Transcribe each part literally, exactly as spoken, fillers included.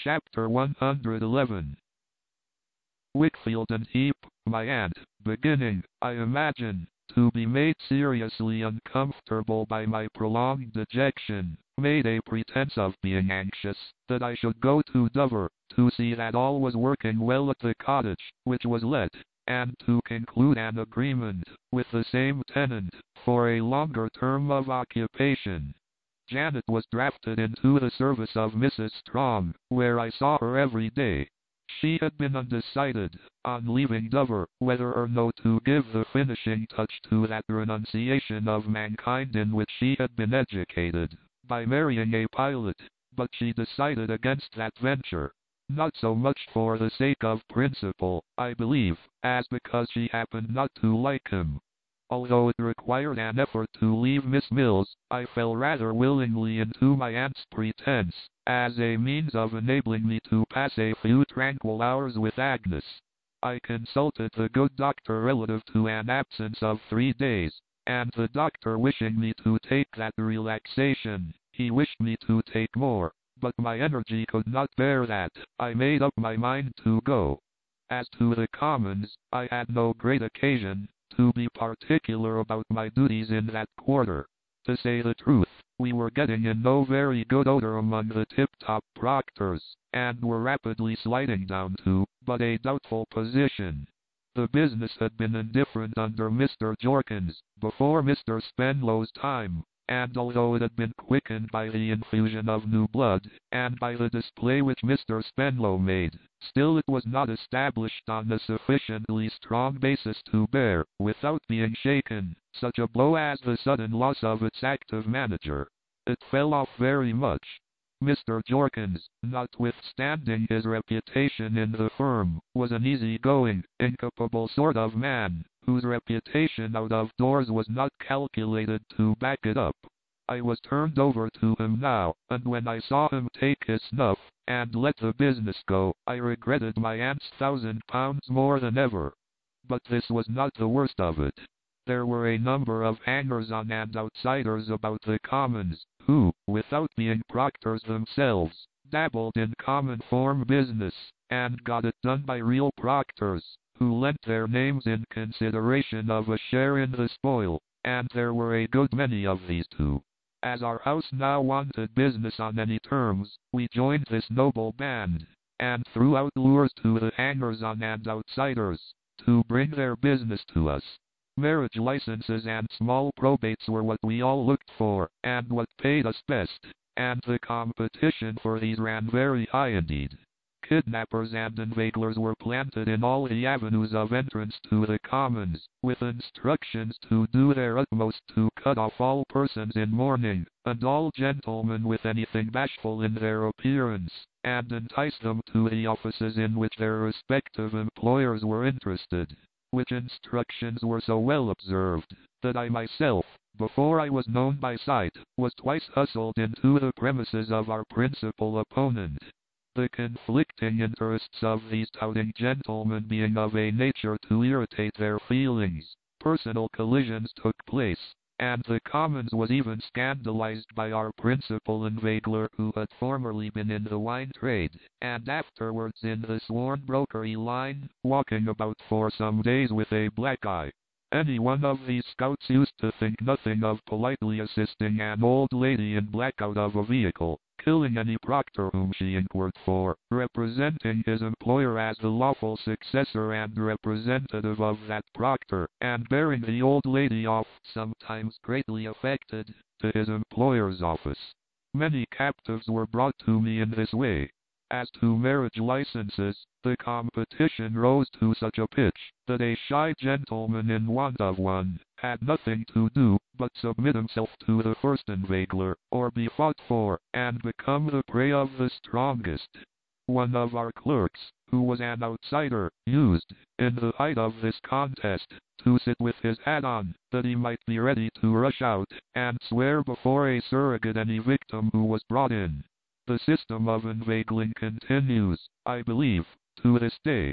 Chapter one hundred eleven. Wickfield and Heap, my aunt, beginning, I imagine, to be made seriously uncomfortable by my prolonged dejection, made a pretense of being anxious that I should go to Dover, to see that all was working well at the cottage, which was let, and to conclude an agreement with the same tenant for a longer term of occupation. Janet was drafted into the service of Missus Strong, where I saw her every day. She had been undecided, on leaving Dover, whether or no to give the finishing touch to that renunciation of mankind in which she had been educated, by marrying a pilot, but she decided against that venture. Not so much for the sake of principle, I believe, as because she happened not to like him. Although it required an effort to leave Miss Mills, I fell rather willingly into my aunt's pretense, as a means of enabling me to pass a few tranquil hours with Agnes. I consulted the good doctor relative to an absence of three days, and the doctor wishing me to take that relaxation, he wished me to take more, but my energy could not bear that. I made up my mind to go. As to the Commons, I had no great occasion to be particular about my duties in that quarter. To say the truth, we were getting in no very good odor among the tip-top proctors, and were rapidly sliding down to but a doubtful position. The business had been indifferent under Mister Jorkins, before Mister Spenlow's time, and although it had been quickened by the infusion of new blood, and by the display which Mister Spenlow made, still it was not established on a sufficiently strong basis to bear, without being shaken, such a blow as the sudden loss of its active manager. It fell off very much. Mister Jorkins, notwithstanding his reputation in the firm, was an easy-going, incapable sort of man, whose reputation out of doors was not calculated to back it up. I was turned over to him now, and when I saw him take his snuff, and let the business go, I regretted my aunt's thousand pounds more than ever. But this was not the worst of it. There were a number of hangers-on and outsiders about the Commons, who, without being proctors themselves, dabbled in common form business, and got it done by real proctors, who lent their names in consideration of a share in the spoil, and there were a good many of these too. As our house now wanted business on any terms, we joined this noble band, and threw out lures to the hangers-on and outsiders, to bring their business to us. Marriage licenses and small probates were what we all looked for, and what paid us best, and the competition for these ran very high indeed. Kidnappers and inveiglers were planted in all the avenues of entrance to the Commons, with instructions to do their utmost to cut off all persons in mourning, and all gentlemen with anything bashful in their appearance, and entice them to the offices in which their respective employers were interested. Which instructions were so well observed, that I myself, before I was known by sight, was twice hustled into the premises of our principal opponent. The conflicting interests of these touting gentlemen being of a nature to irritate their feelings, personal collisions took place, and the Commons was even scandalized by our principal inveigler, who had formerly been in the wine trade, and afterwards in the sworn brokery line, walking about for some days with a black eye. Any one of these scouts used to think nothing of politely assisting an old lady in black out of a vehicle, killing any proctor whom she inquired for, representing his employer as the lawful successor and representative of that proctor, and bearing the old lady off, sometimes greatly affected, to his employer's office. Many captives were brought to me in this way. As to marriage licenses, the competition rose to such a pitch, that a shy gentleman in want of one, had nothing to do, but submit himself to the first inveigler, or be fought for, and become the prey of the strongest. One of our clerks, who was an outsider, used, in the height of this contest, to sit with his hat on, that he might be ready to rush out, and swear before a surrogate any victim who was brought in. The system of inveigling continues, I believe, to this day.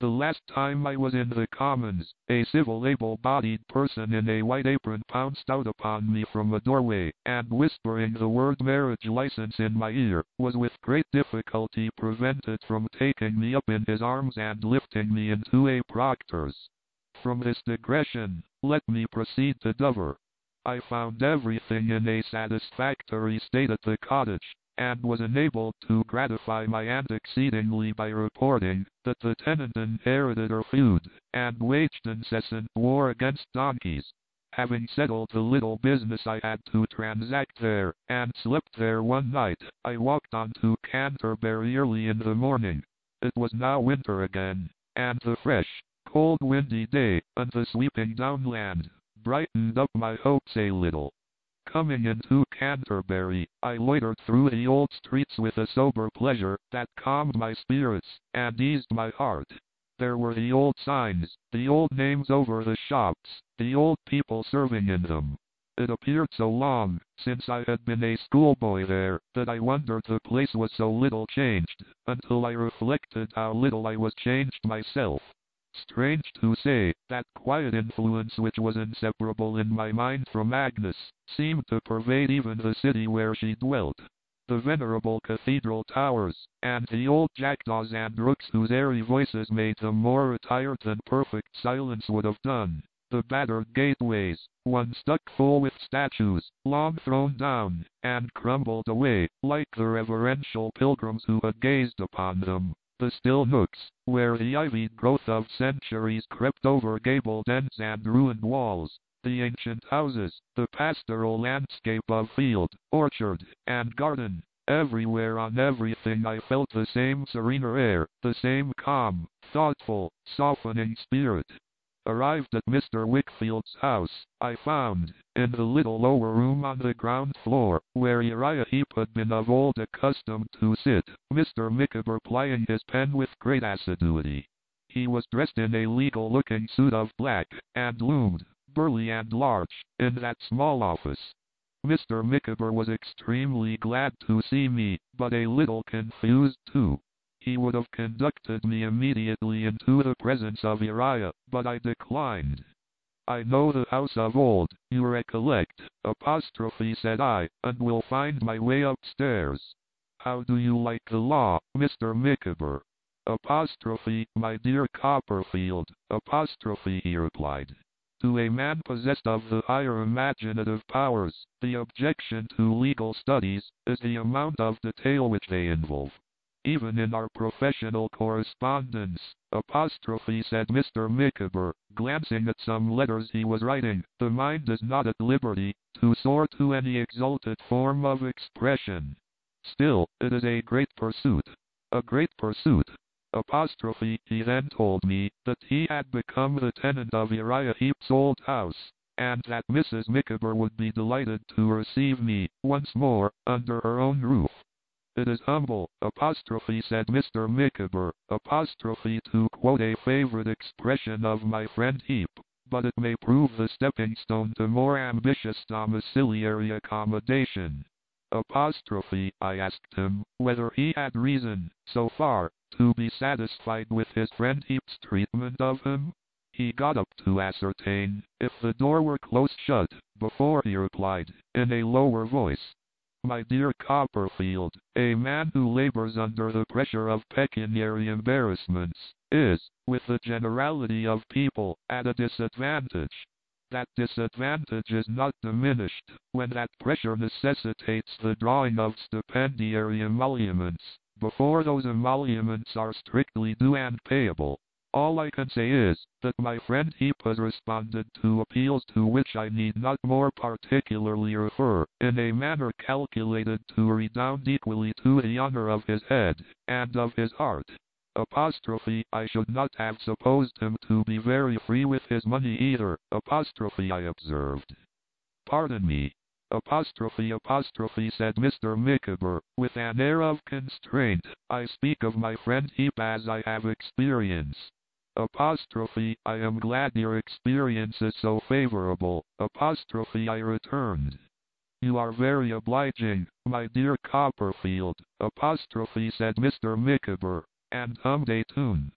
The last time I was in the Commons, a civil able-bodied person in a white apron pounced out upon me from a doorway, and whispering the word marriage license in my ear, was with great difficulty prevented from taking me up in his arms and lifting me into a proctor's. From this digression, let me proceed to Dover. I found everything in a satisfactory state at the cottage, and was enabled to gratify my aunt exceedingly by reporting that the tenant inherited her feud, and waged incessant war against donkeys. Having settled the little business I had to transact there, and slept there one night, I walked on to Canterbury early in the morning. It was now winter again, and the fresh, cold windy day, and the sweeping downland, brightened up my hopes a little. Coming into Canterbury, I loitered through the old streets with a sober pleasure that calmed my spirits and eased my heart. There were the old signs, the old names over the shops, the old people serving in them. It appeared so long since I had been a schoolboy there that I wondered the place was so little changed, until I reflected how little I was changed myself. Strange to say, that quiet influence which was inseparable in my mind from Agnes, seemed to pervade even the city where she dwelt. The venerable cathedral towers, and the old jackdaws and rooks whose airy voices made them more retired than perfect silence would have done. The battered gateways, one stuck full with statues, long thrown down, and crumbled away, like the reverential pilgrims who had gazed upon them. The still nooks, where the ivied growth of centuries crept over gabled ends and ruined walls, the ancient houses, the pastoral landscape of field, orchard, and garden, everywhere on everything I felt the same serener air, the same calm, thoughtful, softening spirit. Arrived at Mister Wickfield's house, I found, in the little lower room on the ground floor, where Uriah Heep had been of old accustomed to sit, Mister Micawber plying his pen with great assiduity. He was dressed in a legal-looking suit of black, and loomed, burly and large, in that small office. Mister Micawber was extremely glad to see me, but a little confused too. He would have conducted me immediately into the presence of Uriah, but I declined. I know the house of old, you recollect, apostrophe said I, and will find my way upstairs. How do you like the law, Mister Micawber? Apostrophe, my dear Copperfield, apostrophe he replied. To a man possessed of the higher imaginative powers, the objection to legal studies is the amount of detail which they involve. Even in our professional correspondence, apostrophe said Mister Micawber, glancing at some letters he was writing, the mind is not at liberty to soar to any exalted form of expression. Still, it is a great pursuit. A great pursuit. Apostrophe, he then told me that he had become the tenant of Uriah Heep's old house, and that Missus Micawber would be delighted to receive me, once more, under her own roof. It is humble, apostrophe said Mister Micawber, apostrophe to quote a favorite expression of my friend Heep, but it may prove the stepping stone to more ambitious domiciliary accommodation. Apostrophe, I asked him, whether he had reason, so far, to be satisfied with his friend Heep's treatment of him. He got up to ascertain if the door were close shut, before he replied, in a lower voice. My dear Copperfield, a man who labors under the pressure of pecuniary embarrassments is, with the generality of people, at a disadvantage. That disadvantage is not diminished when that pressure necessitates the drawing of stipendiary emoluments, before those emoluments are strictly due and payable. All I can say is, that my friend Heep has responded to appeals to which I need not more particularly refer, in a manner calculated to redound equally to the honor of his head, and of his heart. Apostrophe, I should not have supposed him to be very free with his money either, apostrophe I observed. Pardon me. Apostrophe apostrophe said Mister Micawber, with an air of constraint, I speak of my friend Heep as I have experience. Apostrophe, I am glad your experience is so favorable, apostrophe I returned. You are very obliging, my dear Copperfield, apostrophe said Mister Micawber, and hummed a tune.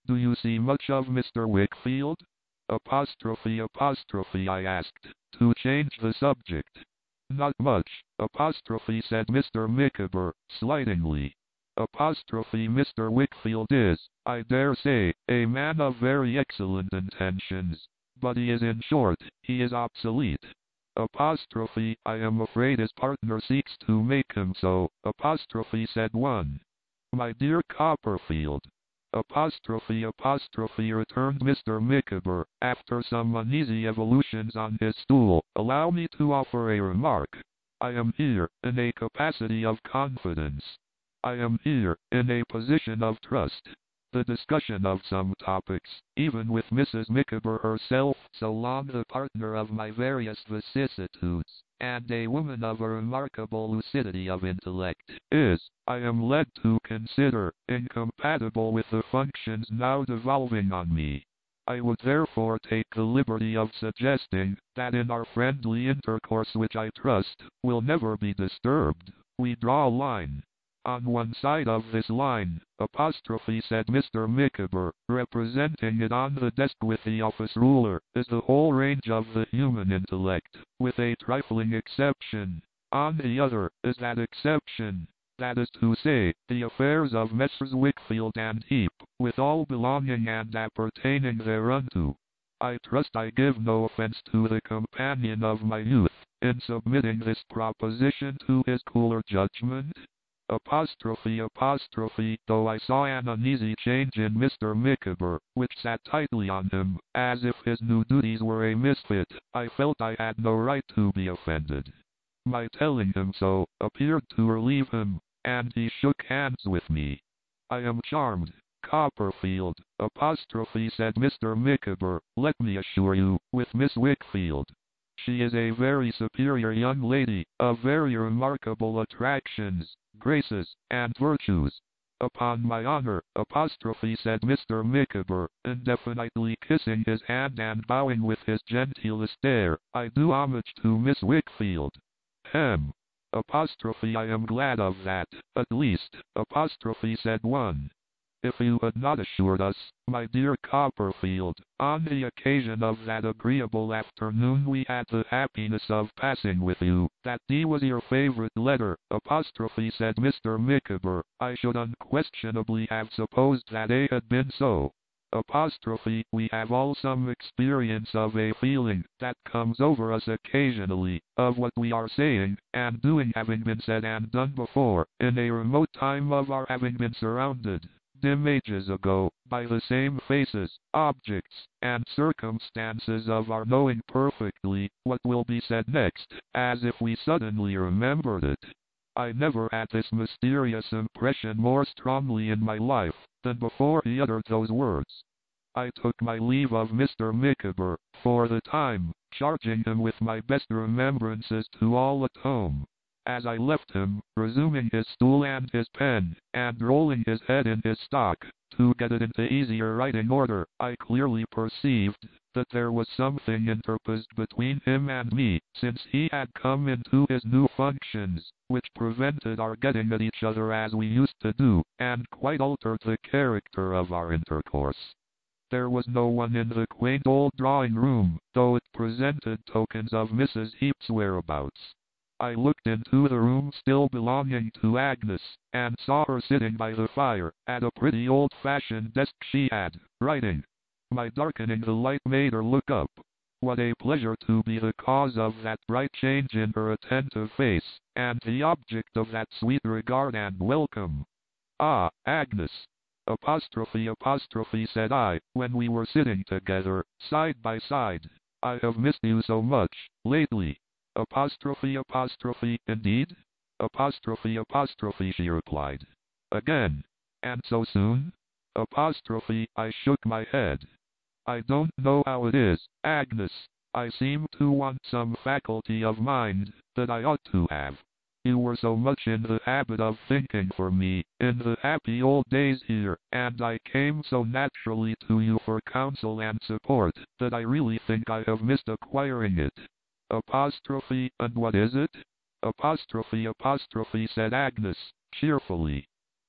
Do you see much of Mister Wickfield? Apostrophe apostrophe I asked, to change the subject. Not much, apostrophe said Mister Micawber, slightingly. Apostrophe Mister Wickfield is, I dare say, a man of very excellent intentions, but he is in short, he is obsolete. Apostrophe, I am afraid his partner seeks to make him so, apostrophe said one. My dear Copperfield. Apostrophe apostrophe returned Mister Micawber, after some uneasy evolutions on his stool, allow me to offer a remark. I am here, in a capacity of confidence. I am here, in a position of trust. The discussion of some topics, even with Missus Micawber herself, so long the partner of my various vicissitudes, and a woman of a remarkable lucidity of intellect, is, I am led to consider, incompatible with the functions now devolving on me. I would therefore take the liberty of suggesting, that in our friendly intercourse which I trust, will never be disturbed, we draw a line. On one side of this line, apostrophe said Mister Micawber, representing it on the desk with the office ruler, is the whole range of the human intellect, with a trifling exception. On the other, is that exception, that is to say, the affairs of Messrs Wickfield and Heep, with all belonging and appertaining thereunto. I trust I give no offence to the companion of my youth, in submitting this proposition to his cooler judgment. Apostrophe apostrophe, though I saw an uneasy change in Mister Micawber, which sat tightly on him, as if his new duties were a misfit, I felt I had no right to be offended. My telling him so, appeared to relieve him, and he shook hands with me. I am charmed, Copperfield, apostrophe said Mister Micawber, let me assure you, with Miss Wickfield. She is a very superior young lady, of very remarkable attractions, graces, and virtues. Upon my honor, apostrophe said Mister Micawber, indefinitely kissing his hand and bowing with his genteelest air, I do homage to Miss Wickfield. Hem. Apostrophe I am glad of that, at least, apostrophe said one. If you had not assured us, my dear Copperfield, on the occasion of that agreeable afternoon we had the happiness of passing with you, that D was your favorite letter, apostrophe said Mister Micawber, I should unquestionably have supposed that A had been so. Apostrophe, we have all some experience of a feeling that comes over us occasionally, of what we are saying and doing having been said and done before, in a remote time of our having been surrounded, dim ages ago, by the same faces, objects, and circumstances of our knowing perfectly what will be said next, as if we suddenly remembered it. I never had this mysterious impression more strongly in my life, than before he uttered those words. I took my leave of Mister Micawber, for the time, charging him with my best remembrances to all at home. As I left him, resuming his stool and his pen, and rolling his head in his stock, to get it into easier writing order, I clearly perceived that there was something interposed between him and me, since he had come into his new functions, which prevented our getting at each other as we used to do, and quite altered the character of our intercourse. There was no one in the quaint old drawing-room, though it presented tokens of Missus Heep's whereabouts. I looked into the room still belonging to Agnes, and saw her sitting by the fire, at a pretty old-fashioned desk she had, writing. My darkening the light made her look up. What a pleasure to be the cause of that bright change in her attentive face, and the object of that sweet regard and welcome. Ah, Agnes! Apostrophe apostrophe said I, when we were sitting together, side by side. I have missed you so much, lately. Apostrophe apostrophe, indeed? Apostrophe apostrophe she replied. Again. And so soon? Apostrophe, I shook my head. I don't know how it is, Agnes. I seem to want some faculty of mind, that I ought to have. You were so much in the habit of thinking for me, in the happy old days here, and I came so naturally to you for counsel and support, that I really think I have missed acquiring it. Apostrophe, and what is it? Apostrophe apostrophe said Agnes, cheerfully.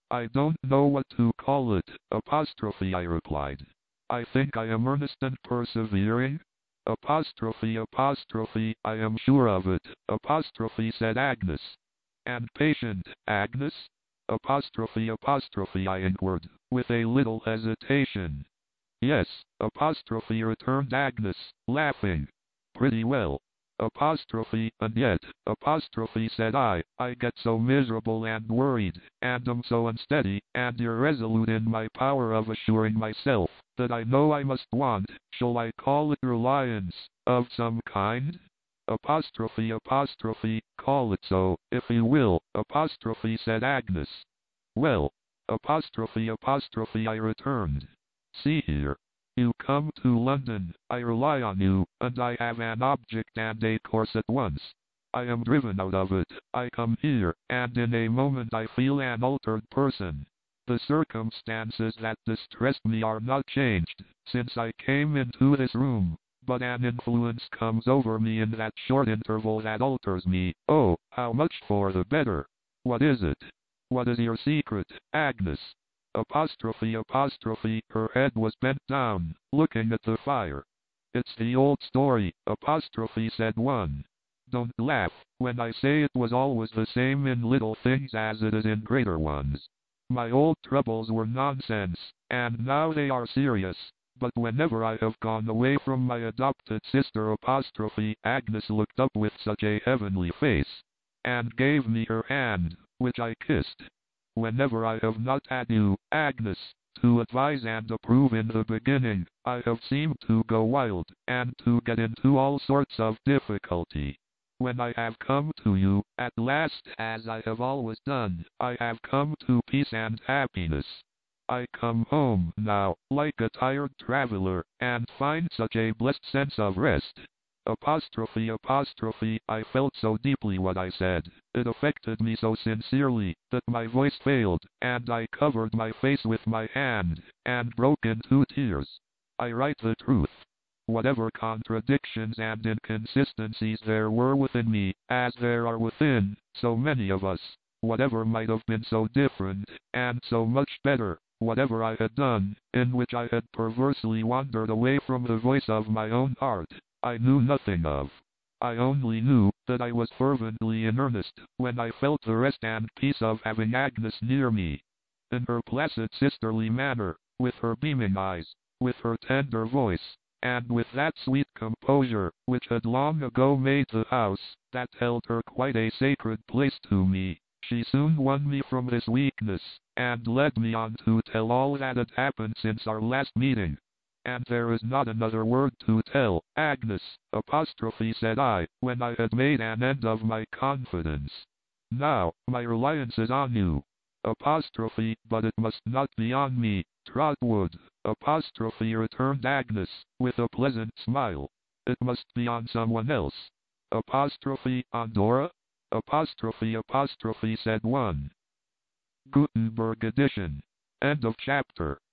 I don't know what to call it, apostrophe, I replied. I think I am earnest and persevering. Apostrophe, apostrophe, I am sure of it, apostrophe, said Agnes. And patient, Agnes? Apostrophe, apostrophe, I inquired, with a little hesitation. Yes, apostrophe, returned Agnes, laughing. Pretty well. Apostrophe, and yet, apostrophe, said I, I get so miserable and worried, and am so unsteady and irresolute in my power of assuring myself, that I know I must want, shall I call it reliance, of some kind? Apostrophe, apostrophe, call it so, if you will, apostrophe, said Agnes. Well, apostrophe, apostrophe, I returned. See here. You come to London, I rely on you, and I have an object and a course at once. I am driven out of it, I come here, and in a moment I feel an altered person. The circumstances that distressed me are not changed, since I came into this room, but an influence comes over me in that short interval that alters me. Oh, how much for the better! What is it? What is your secret, Agnes? Apostrophe, apostrophe, her head was bent down, looking at the fire. It's the old story, apostrophe, said one. Don't laugh, when I say it was always the same in little things as it is in greater ones. My old troubles were nonsense, and now they are serious, but whenever I have gone away from my adopted sister, apostrophe, Agnes looked up with such a heavenly face, and gave me her hand, which I kissed. Whenever I have not had you, Agnes, to advise and approve in the beginning, I have seemed to go wild, and to get into all sorts of difficulty. When I have come to you, at last, as I have always done, I have come to peace and happiness. I come home now, like a tired traveler, and find such a blessed sense of rest. Apostrophe, apostrophe, I felt so deeply what I said, it affected me so sincerely, that my voice failed, and I covered my face with my hand, and broke into tears. I write the truth. Whatever contradictions and inconsistencies there were within me, as there are within so many of us, whatever might have been so different, and so much better, whatever I had done, in which I had perversely wandered away from the voice of my own heart, I knew nothing of. I only knew that I was fervently in earnest when I felt the rest and peace of having Agnes near me. In her placid sisterly manner, with her beaming eyes, with her tender voice, and with that sweet composure which had long ago made the house that held her quite a sacred place to me, she soon won me from this weakness, and led me on to tell all that had happened since our last meeting. And there is not another word to tell, Agnes, apostrophe, said I, when I had made an end of my confidence. Now, my reliance is on you. Apostrophe, but it must not be on me, Trotwood, apostrophe, returned Agnes, with a pleasant smile. It must be on someone else. Apostrophe, on Dora? Apostrophe, apostrophe, said one. Gutenberg edition. End of chapter.